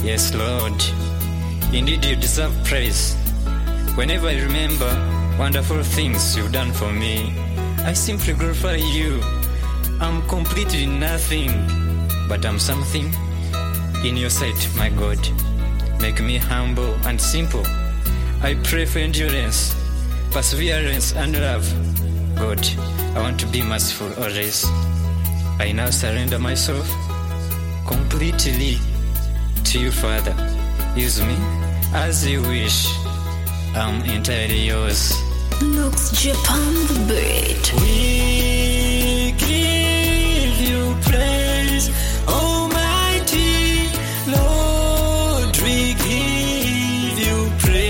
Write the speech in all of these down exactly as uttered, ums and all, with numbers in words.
Yes, Lord, indeed you deserve praise. Whenever I remember wonderful things you've done for me, I simply glorify you. I'm completely nothing, but I'm something in your sight, my God. Make me humble and simple. I pray for endurance, perseverance, and love. God, I want to be merciful always. I now surrender myself completely to you, Father. Use me as you wish. I'm entirely yours. Looks Japan the beat. We give you praise, Almighty Lord. We give you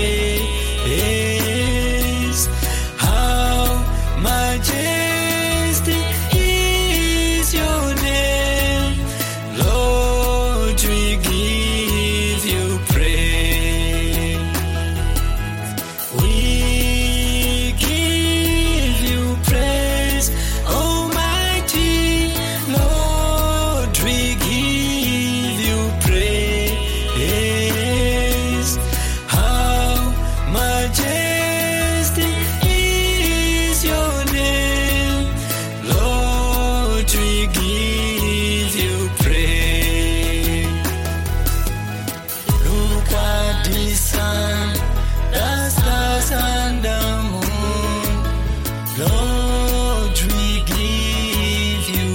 praise. How majestic is your name, Lord. We give you praise. We give you praise, Almighty Lord. We give you praise. How majestic is your name, Lord. We give you praise. Look at the sun, the stars and the moon, Lord. We give you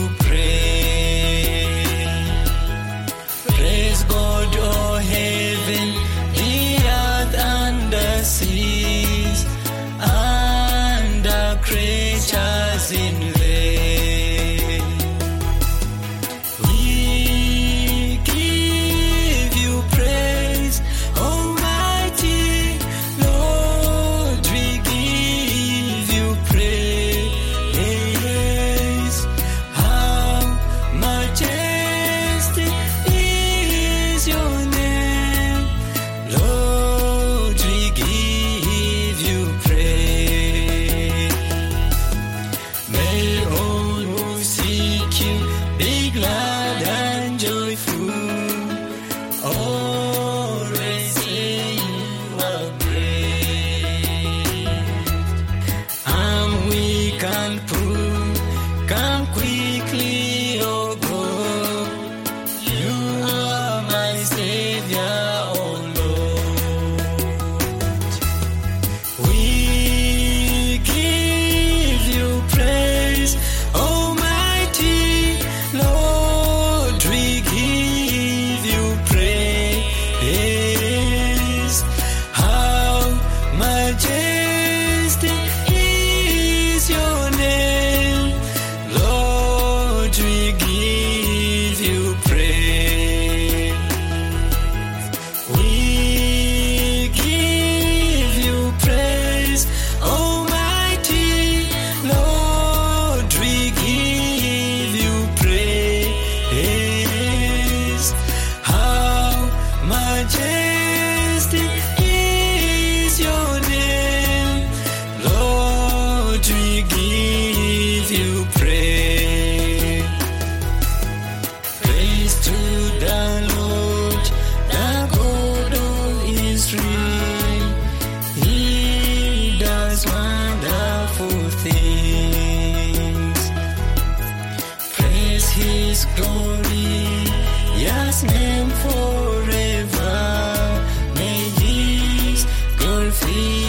praise. Praise God, oh heaven, the earth and the seas, and the creatures in vain. We give you praise, Almighty Lord. We give you praise. How majestic is your name, Lord. We give you praise. May all who seek you be glad and joyful, always say you are great. I'm weak and poor, come quickly, oh God. You are my Savior, oh Lord. We give you praise, Almighty Lord. We give you praise. How majestic is your name, Lord. We give you praise. We give you praise, Almighty Lord. We give you praise. How majestic is your name, Lord. We give you praise. Praise to the Lord, the God of Israel. He does wonderful things. Praise His glorious name forever. May His glory fill